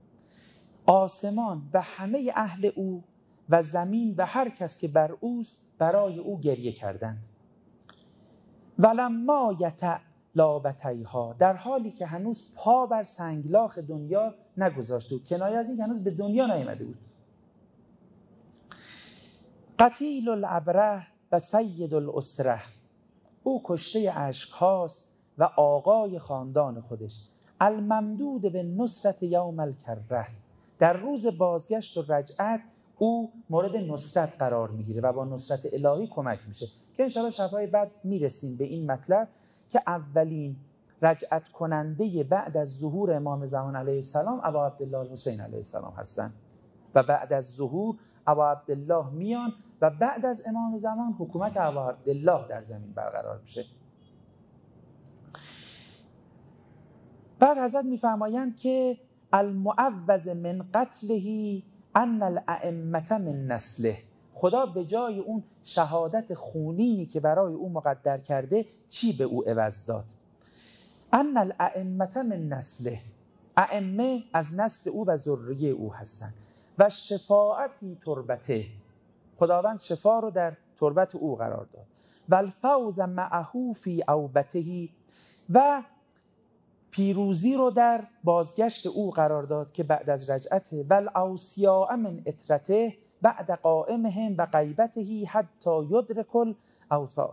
آسمان و همه اهل او و زمین و هر کس که بر اوست برای او گریه کردند. ولما یتلابتیها، در حالی که هنوز پا بر سنگلاخ دنیا نگذاشته بود، کنایه از این که هنوز به دنیا نیامده بود. قتیل الابره و سید الاسره، او کشته اشک هاست و آقای خاندان خودش. الممدود به نصرت یوم الکره، در روز بازگشت و رجعت او مورد نصرت قرار میگیره و با نصرت الهی کمک میشه، که انشاءالله شبهای بعد میرسیم به این مطلب که اولین رجعت کننده بعد از ظهور امام زمان علیه السلام ابا عبدالله الحسین علیه السلام هستند و بعد از ظهور ابا عبدالله میان و بعد از امام زمان حکومت ابا عبدالله در زمین برقرار میشه. بعد حضرت میفرمایند که المعوذ من قتله ان الائمه من نسله، خدا به جای اون شهادت خونینی که برای او مقدر کرده چی به او عوض داد؟ ان الائمه من نسله، ائمه از نسل او و ذریه او هستند. و شفاء فی تربته، خداوند شفا رو در تربت او قرار داد. و الفوز معه فی اوبته، و پیروزی رو در بازگشت او قرار داد که بعد از رجعته. و الاوصیاء من اطرته بعد قائمهم و غیبته حتی یدرک الاوتار،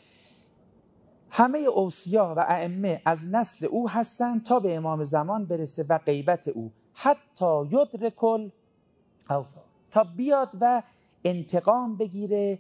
همه اوصیا و ائمه از نسل او هستند تا به امام زمان برسه و غیبت او حتی یدرک الاوتار، تا بیاد و انتقام بگیره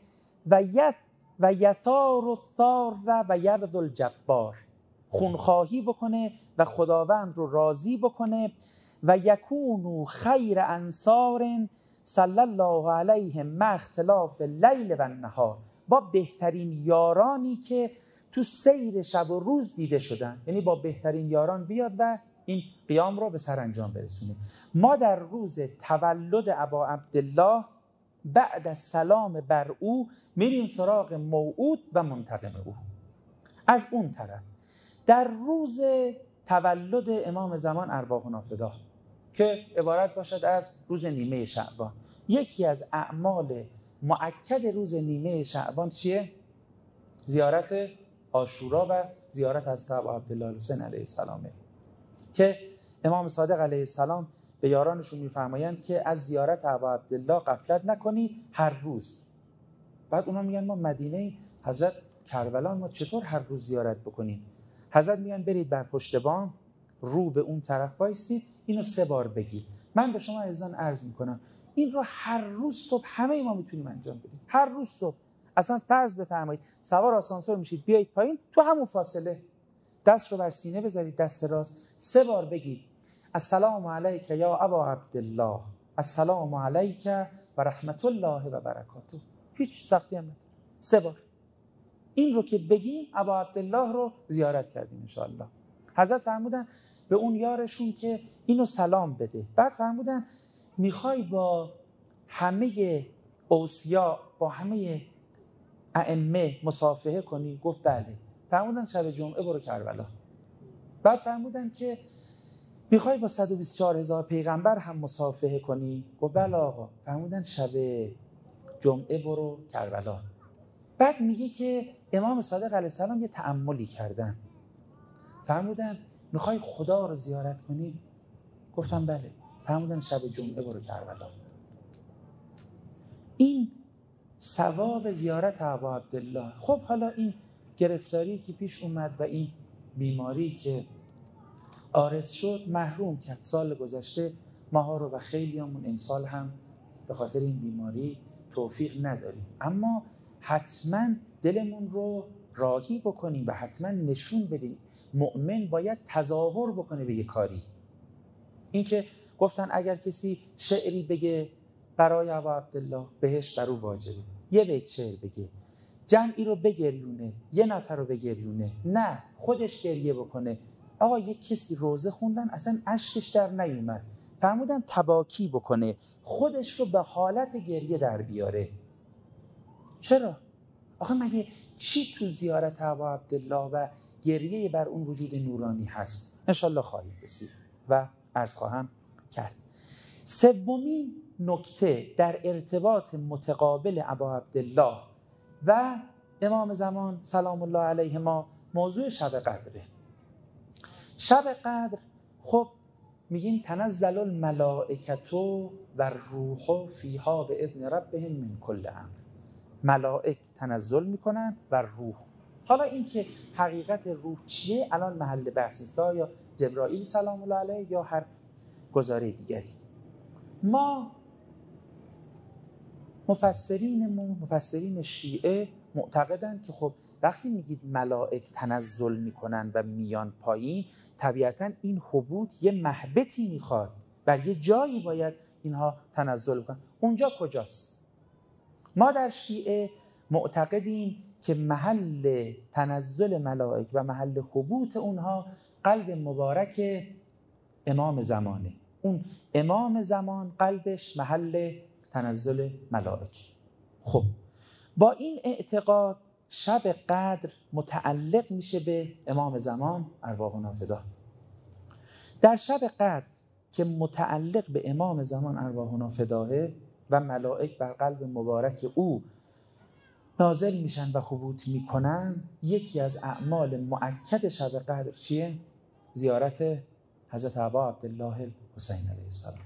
و یثار الثار و یرض الجبار، خونخواهی بکنه و خداوند رو راضی بکنه. و یکونو خیر انصار صلی الله علیهم مع اختلاف اللیل و النهار، با بهترین یارانی که تو سیر شب و روز دیده شدن، یعنی با بهترین یاران بیاد و این قیام رو به سرانجام برسونه. ما در روز تولد ابا عبدالله بعد از سلام بر او میریم سراغ موعود و منتقم او. از اون طرف در روز تولد امام زمان ارواحنا فدا که عبارت باشد از روز نیمه شعبان، یکی از اعمال مؤکد روز نیمه شعبان چیه؟ زیارت عاشورا و زیارت حضرت ابا عبدالله الحسین علیه السلامه، که امام صادق علیه السلام به یارانشون میفرمایند که از زیارت ابا عبدالله غفلت نکنید هر روز. بعد اونا میگن ما مدینه ایم، حضرت کربلا، ما چطور هر روز زیارت بکنیم؟ حضرت میگن برید بر پشت بام، رو به اون طرف وایستید، اینو 3 بار بگید. من به شما عزیزان عرض میکنم این رو هر روز صبح همه ما میتونیم انجام بدیم. هر روز صبح اصلا فرض بفرمایید سوار آسانسور میشید بیایید پایین، تو همون فاصله دست رو بر سینه بذارید، دست راست 3 بار بگید السلام علیک یا ابا عبدالله، السلام علیک و رحمت الله و برکاته. هیچ سختی هم نداره. 3 بار این رو که بگیم ابا عبدالله رو زیارت کردیم انشاءالله. حضرت فرمودن به اون یارشون که اینو سلام بده. بعد فرمودن میخوای با همه اوصیا با همه ائمه مصافحه کنی؟ گفت بله. فرمودن شب جمعه برو کربلا. بعد فرمودن که میخوای با 124,000 پیغمبر هم مصافحه کنی؟ گفت بله آقا. فرمودن شب جمعه برو کربلا. بعد میگه که امام صادق علیه السلام یه تأملی کردن، فرمودن میخوای خدا رو زیارت کنی؟ گفتم بله. فرمودن شب جمعه برو کربلا. این ثواب زیارت ابا عبدالله. خب حالا این گرفتاری که پیش اومد و این بیماری که عارض شد محروم کرد سال گذشته ماها رو و خیلیامون امسال هم به خاطر این بیماری توفیق نداریم، اما حتما دلمون رو راهی بکنیم و حتما نشون بدیم مؤمن باید تظاهر بکنه به یه کاری. این که گفتن اگر کسی شعری بگه برای ابا عبدالله بهش بر او واجبه، یه بیت شعر بگه، جمعی رو بگریونه، یه نفر رو بگریونه، نه خودش گریه بکنه. آقا یک کسی روزه خوندن اصلا اشکش در نیومد، فرمودن تباکی بکنه، خودش رو به حالت گریه در بیاره. چرا؟ آخه مگه چی تو زیارت ابا عبدالله و گریه بر اون وجود نورانی هست؟ انشالله خواهید رسید و عرض خواهم کرد. سومین نکته در ارتباط متقابل ابا عبدالله و امام زمان سلام الله علیهما موضوع شب قدره. شب قدر خب میگیم تنزل الملائکة و الروح فیها به اذن ربهم من کل امر. ملائک تنزل میکنن و روح. حالا این که حقیقت روح چیه الان محل بحث است، یا جبرائیل سلام الله علیه یا هر گزاره دیگری. ما مفسرین شیعه معتقدند که خب وقتی میگید ملائک تنزل میکنن و میان پایین، طبیعتا این هبوط یه مهبطی میخواد، بر یه جایی باید اینها تنزل کنن. اونجا کجاست؟ ما در شیعه معتقدیم که محل تنزل ملائک و محل هبوط اونها قلب مبارک امام زمانه. اون امام زمان قلبش محل تنزل ملائک. خب با این اعتقاد شب قدر متعلق میشه به امام زمان ارواحنا فدا. در شب قدر که متعلق به امام زمان ارواحنا فداه و ملائک بر قلب مبارک او نازل میشن و هبوط میکنن، یکی از اعمال مؤکد شب قدر چیه؟ زیارت حضرت ابا عبدالله حسین علیه السلام.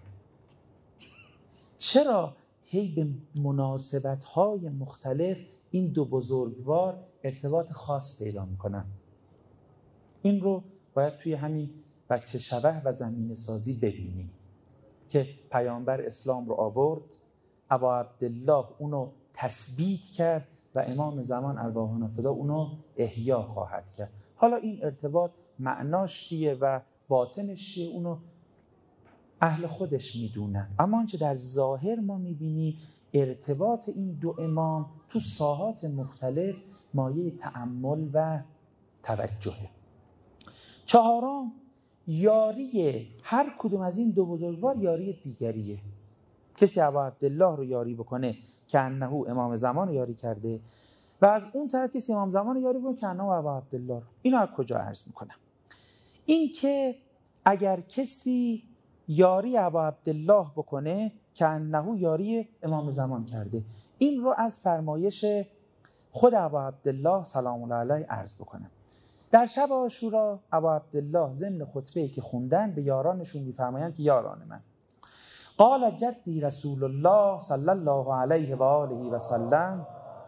چرا هی به مناسبت‌های مختلف این دو بزرگوار ارتباط خاص پیدا میکنن؟ این رو باید توی همین بچه شبه و زمینه سازی ببینیم که پیامبر اسلام رو آورد، ابا عبدالله اونو تثبیت کرد و امام زمان ارواحنا فدا اونو احیا خواهد کرد. حالا این ارتباط معناش چیه و باطنش چیه اونو اهل خودش میدونن، اما آنچه در ظاهر ما میبینیم ارتباط این دو امام تو ساحات مختلف مایه تأمل و توجهه. چهارم، یاری هر کدوم از این دو بزرگوار یاری دیگریه. کسی ابا عبدالله رو یاری بکنه که انه امام زمان رو یاری کرده و از اون طرف کسی امام زمان رو یاری بکنه که انه ابا عبدالله رو. اینو از کجا عرض میکنم؟ این که اگر کسی یاری ابا عبدالله بکنه که انه یاری امام زمان کرده، این رو از فرمایش خود ابا عبدالله سلام الله علیه عرض بکنم. در شب عاشورا ابا عبدالله ضمن خطبه‌ای که خوندن به یارانشون میفرمایند که یاران من، قال جدی رسول الله صلی الله علیه و آله و سلم،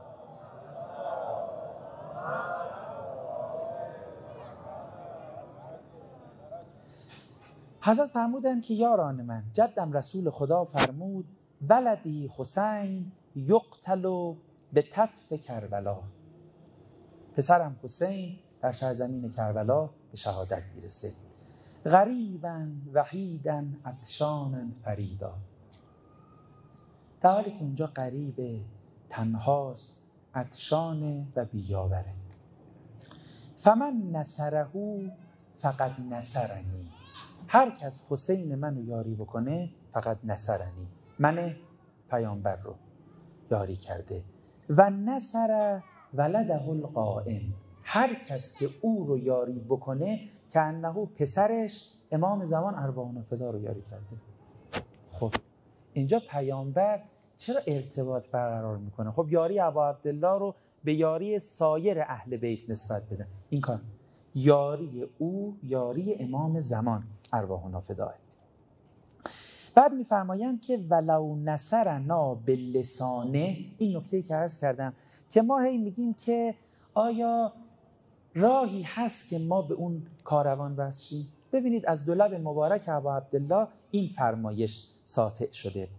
حضرت فرمودند که یاران من، جدم رسول خدا فرمود ولدی حسین یقتل به تف کربلا، پسرم حسین در سرزمین کربلا به شهادت میرسه. غریبا وحیدا عطشانا فریدا، در حالی که اونجا غریبه، تنهاست، عطشانه و بیاوره. فمن نصره فقد نصرنی، هر کس حسین منو یاری بکنه فقط نصرنی، من پیامبر رو یاری کرده. و نصر ولده القائم، هر کس که او رو یاری بکنه که انه پسرش امام زمان ارواحنا فدا رو یاری کرده. خب اینجا پیامبر چرا ارتباط برقرار میکنه؟ خب یاری ابا عبدالله رو به یاری سایر اهل بیت نسبت بدن، این کار یاری او یاری امام زمان ارواحنا فداه. بعد میفرمایند که ولو نصرنا باللسانه، این نکته‌ای که عرض کردم که ما هی میگیم که آیا راهی هست که ما به اون کاروان وصل شیم؟ ببینید از دو لب مبارک ابا عبدالله این فرمایش ساطع شده.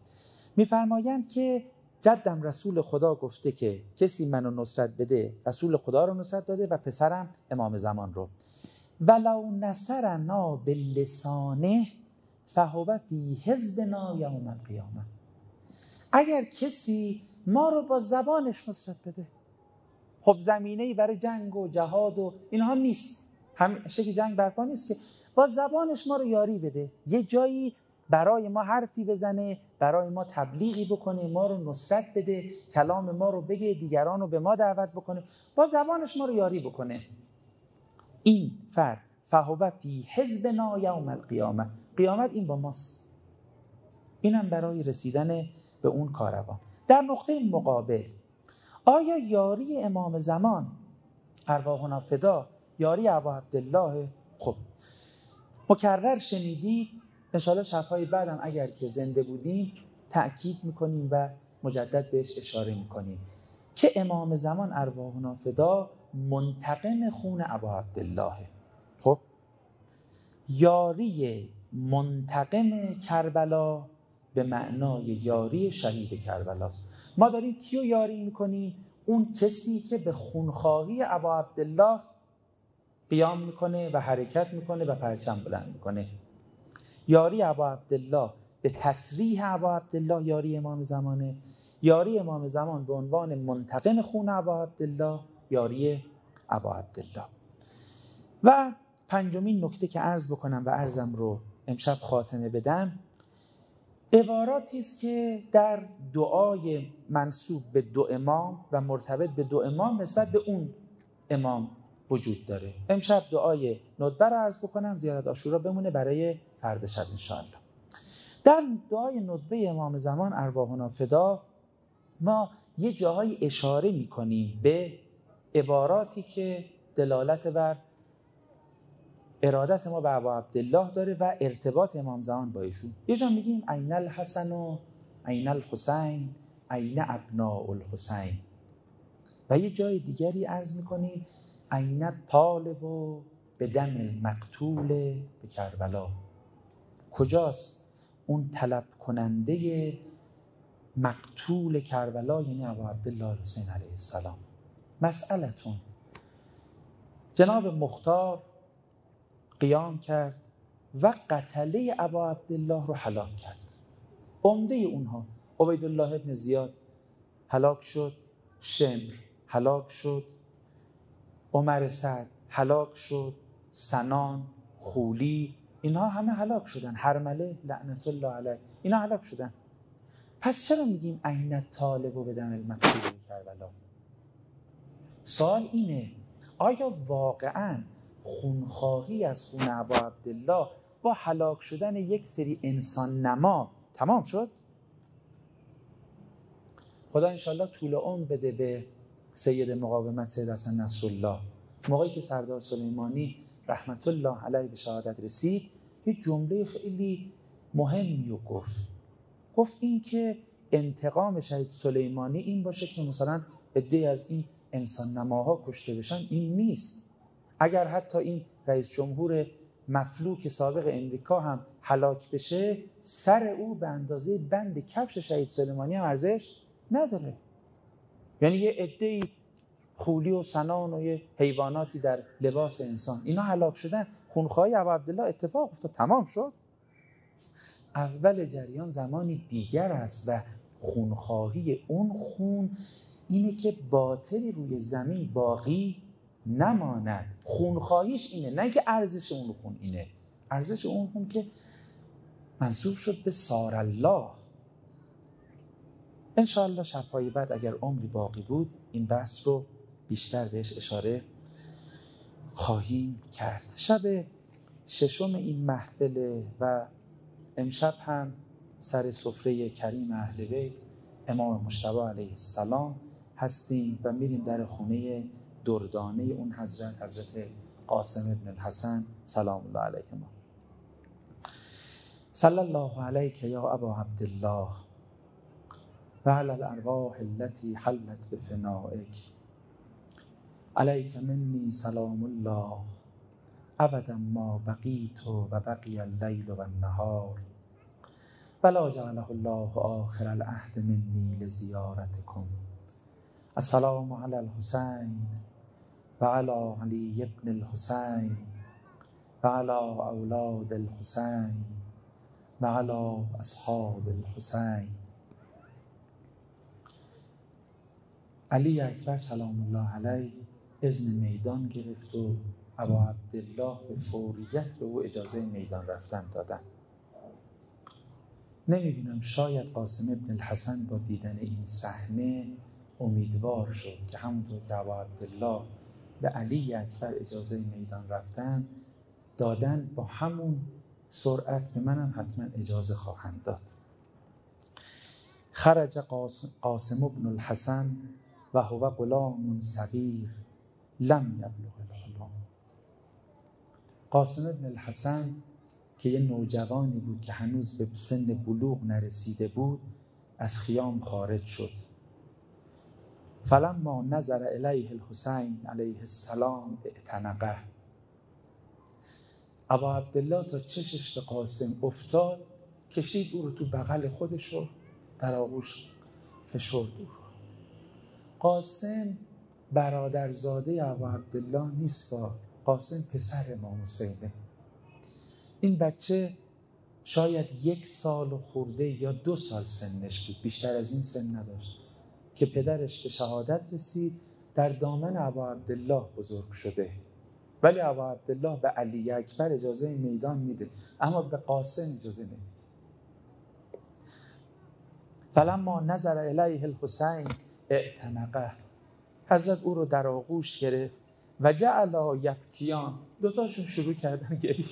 میفرمایند که جدم رسول خدا گفته که کسی منو نصرت بده رسول خدا رو نصرت داده و پسرم امام زمان رو. ولو نصرنا باللسانه فهو فی حزبنا یوم القیامه. اگر کسی ما رو با زبانش نصرت بده، خب زمینه‌ای برای جنگ و جهاد و اینها نیست، همیشه که جنگ برپا نیست، که با زبانش ما رو یاری بده، یه جایی برای ما حرفی بزنه، برای ما تبلیغی بکنه، ما رو نصرت بده، کلام ما رو بگه، دیگران رو به ما دعوت بکنه، با زبانش ما رو یاری بکنه، این فرد فهو فی حزبنا یوم القیامه، قیامت این با ماست. اینم برای رسیدن به اون کاروان. در نقطه مقابل آیا یاری امام زمان ارواحنا فدا یاری ابا عبدالله؟ خب مکرر شنیدید، انشاءالله شب‌های بعدم اگر که زنده بودیم تأکید میکنیم و مجدد بهش اشاره میکنیم که امام زمان ارواحنا فدا منتقم خون ابا عبدالله. خب یاری منتقم کربلا به معنای یاری شهید کربلاست. ما داریم کیو یاری میکنیم؟ اون کسی که به خونخواهی ابا عبدالله قیام میکنه و حرکت میکنه و پرچم بلند میکنه. یاری ابا عبدالله به تصریح ابا عبدالله یاری امام زمانه، یاری امام زمان به عنوان منتقم خون ابا عبدالله یاری ابا عبدالله. و پنجمین نکته که عرض بکنم و عرضم رو امشب خاتمه بدم، عباراتی است که در دعای منسوب به دو امام و مرتبط به دو امام نسبت به اون امام وجود داره. امشب دعای ندبه رو عرض بکنم، زیارت عاشورا بمونه برای فردا شب انشاءالله. در دعای ندبه امام زمان ارواحنا فدا ما یه جاهای اشاره میکنیم به عباراتی که دلالت بر ارادت ما به ابا عبدالله داره و ارتباط امام زمان با ایشون. یه جا میگیم عین الحسن و عین الحسین عین ابناء الحسین، و یه جای دیگری عرض میکنیم عین الطالب و به دم المقتول به کربلا. کجاست اون طلب کننده مقتول کربلا؟ یعنی ابا عبدالله حسین علیه السلام. مسئلتون جناب مختار قیام کرد و قتله ابا عبدالله رو هلاک کرد. عمده اونها عبیدالله ابن زیاد هلاک شد، شمر هلاک شد، عمر سعد هلاک شد، سنان، خولی، اینها همه هلاک شدن، هرمله لعنت الله علیه، اینا هلاک شدن. پس چرا میگیم عین الطالب و بدم المقتول کربلا؟ سوال اینه آیا واقعاً خونخواهی از خون ابا عبدالله با هلاک شدن یک سری انسان نما تمام شد؟ خدا انشالله طول عمر بده به سید مقاومت سید حسن نصرالله. موقعی که سردار سلیمانی رحمت الله علیه به شهادت رسید یه جمله خیلی مهمی گفت این که انتقام شهید سلیمانی این باشه که مثلا عده‌ای از این انسان نماها کشته بشن، این نیست. اگر حتی این رئیس جمهور مفلوک سابق امریکا هم هلاک بشه، سر او به اندازه بند کفش شهید سلیمانی هم ارزش نداره. یعنی یه عده‌ای خولی و سنان و یه حیواناتی در لباس انسان اینا هلاک شدن، خونخواهی ابا عبدالله اتفاق افتاد، تمام شد. اول جریان زمانی دیگر است و خونخواهی اون خون اینه که باطلی روی زمین باقی نماند. خونخواهیش اینه، نه که ارزش اون خون اینه. ارزش اون خون که منسوب شد به سار الله. انشاءالله شب‌های بعد اگر عمری باقی بود این بحث رو بیشتر بهش اشاره خواهیم کرد. شب ششم این محفل و امشب هم سر سفره کریم اهل بیت امام مجتبی علیه السلام هستیم و میریم در خونه دردانه اون حضرت قاسم ابن الحسن سلام الله علیهما. صلی الله علیک یا ابا عبدالله و علی الارواح التي حلت بفنائک، علیک منی سلام الله ابدا ما بقیت و بقی اللیل و النهار، ولا جعله الله آخر العهد منی لزیارتکم. السلام علی الحسین و علی علی ابن الحسین و علی اولاد الحسین و علی اصحاب الحسین. علی اکبر سلام الله علیه اذن میدان گرفت و ابا عبدالله به فوریت به او اجازه میدان رفتن دادن. نمیبینم شاید قاسم ابن الحسن با دیدن این صحنه امیدوار شد که همونطور که ابا عبدالله به علی اکبر اجازه میدان رفتن دادن با همون سرعت به منم حتما اجازه خواهند داد. خرج قاسم ابن الحسن و هو غلام صغیر لم یبلغ الحلم. قاسم ابن الحسن که یه نوجوانی بود که هنوز به سن بلوغ نرسیده بود از خیام خارج شد. فلما نظر الیه الحسین علیه السلام اعتنقه. ابا عبدالله تا چشش به قاسم افتاد کشید او رو تو بغل خودش رو در آغوش فشرد او رو. قاسم برادرزاده ابا عبدالله نیست، قاسم پسر امام حسینه. این بچه شاید 1 سال خورده یا 2 سال سنش بود، بیشتر از این سن نداشت که پدرش به شهادت رسید، در دامن ابا عبدالله بزرگ شده. ولی ابا عبدالله به علی اکبر اجازه میدان میده اما به قاسم اجازه نمیده. فلما نظر الیه الحسین اعتنقه. حضرت او رو در آغوش گرفت و جعلا یبکیان. دوتاشون شروع کردن گریه.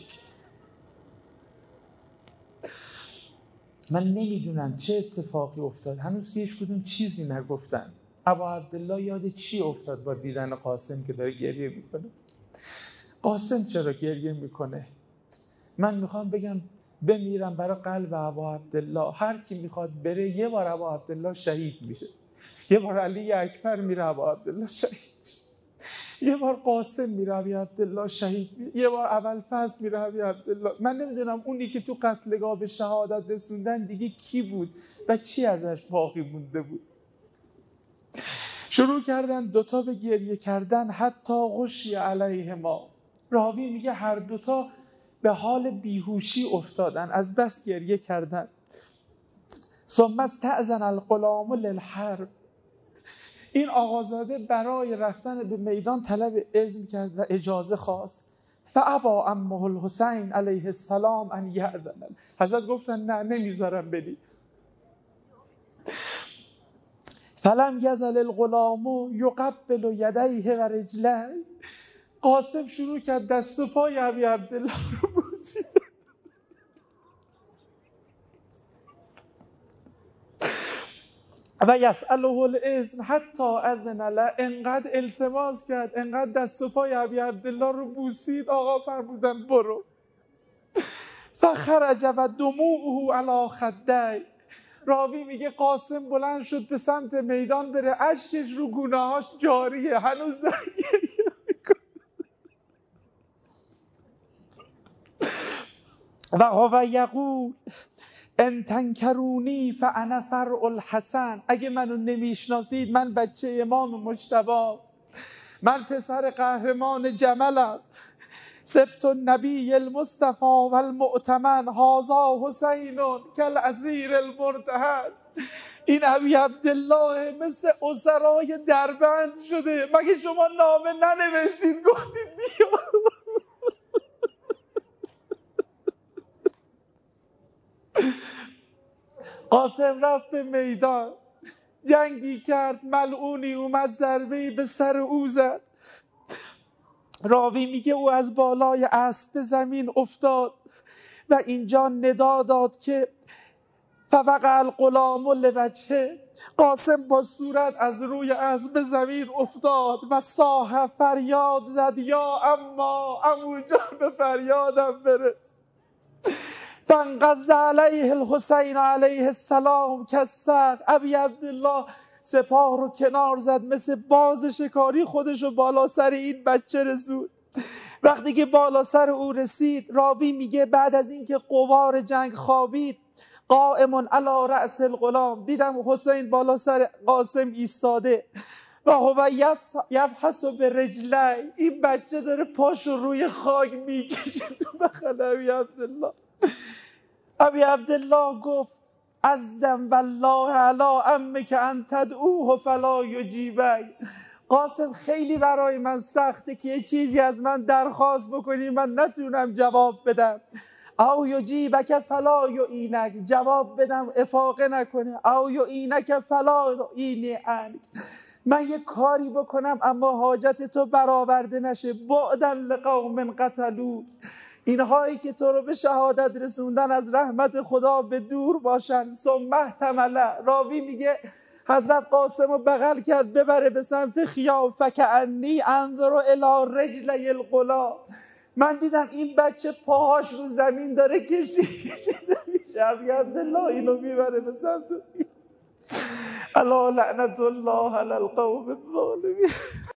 من نمیدونم چه اتفاقی افتاد، هنوز که هیچ کدوم چیزی نگفتن. ابا عبدالله یاد چی افتاد با دیدن قاسم که داره گریه میکنه؟ قاسم چرا گریه میکنه؟ من میخوام بگم بمیرم برای قلب ابا عبدالله. هر کی میخواد بره یه بار ابا عبدالله شهید میشه، یه بار علی اکبر میره ابا عبدالله شهید میشه، یه بار قاسم میره ابی عبدالله شهید میشه، یه بار ابوالفضل میره ابی عبدالله. من نمیدونم اونی که تو قتلگاه به شهادت رسوندن دیگه کی بود و چی ازش باقی مونده بود. شروع کردن دوتا به گریه کردن حتی غشی علیه ما. راوی میگه هر دوتا به حال بیهوشی افتادن، از بس گریه کردن. ثم استأذن الغلام للحرب. این آقازاده برای رفتن به میدان طلب اذن کرد و اجازه خواست. فابا عمه الحسین علیه السلام ان یأذن. حضرت گفتن نه نمیذارم بدی. فلم یزل الغلام یقبل یدیه و رجلیه. قاسم شروع کرد دست و پای ابی عبدالله رو بوسیدن. و یسأله الاذن حتی اذن له. انقدر التماس کرد، انقدر دست و پای ابی عبدالله رو بوسید، آقا فرمودن برو. فخرج و دموعه علی خدیه. راوی میگه قاسم بلند شد به سمت میدان بره، اشکش رو گونه‌هاش جاریه، هنوز داره گریه میکنه. و هو یقول ان تنکرونی فانا فرع الحسن. اگه منو نمیشناسید من بچه امام مجتبی، من پسر قهرمان جملم، سبت النبی المصطفى و المؤتمن، هذا حسین کالعصیر المرتهن. این ابی عبدالله مثل اسرای دربند شده. مگه شما نامه ننوشتید گفتید بیا؟ قاسم رفت به میدان، جنگی کرد، ملعونی اومد ضربه‌ای به سر او زد. راوی میگه او از بالای اسب به زمین افتاد و اینجا ندا داد که فوقع الغلام لوجهه. قاسم با صورت از روی اسب به زمین افتاد و صاح، فریاد زد یا اما، عمو جان به فریادم برس. فانقض علیه الحسین علیه السلام کالصقر. ابی عبدالله سپاه رو کنار زد، مثل باز شکاری خودش رو بالا سر این بچه رسود. وقتی که بالا سر او رسید، راوی میگه بعد از اینکه غبار جنگ خوابید، قائم علی رأس الغلام، دیدم حسین بالا سر قاسم ایستاده و هو یبحث به رجلی، این بچه داره پاشو روی خاک میکشه تو بخل ابی عبدالله. ابی عبدالله گفت عزم والله علی عمک ان تدعوه فلا یجیبک. قاسم خیلی برای من سخته که یه چیزی از من درخواست بکنی من نتونم جواب بدم. او یجیبک فلا یعینک، جواب بدم افاقه نکنه. او یعینک فلا یعینی عنک، من یه کاری بکنم اما حاجت تو برآورده نشه. بعدا لقوم قتلوک، اینهایی که تو رو به شهادت رسوندن از رحمت خدا به دور باشن. ثم احتمل، راوی میگه حضرت قاسم رو بغل کرد ببره به سمت خیام. فکأنی انظر الی رجلی الغلام، من دیدم این بچه پاهاش رو زمین داره کشیده میشه. ابی عبدالله اینو میبره به سمت الا لعنت الله علی القوم الظالمین.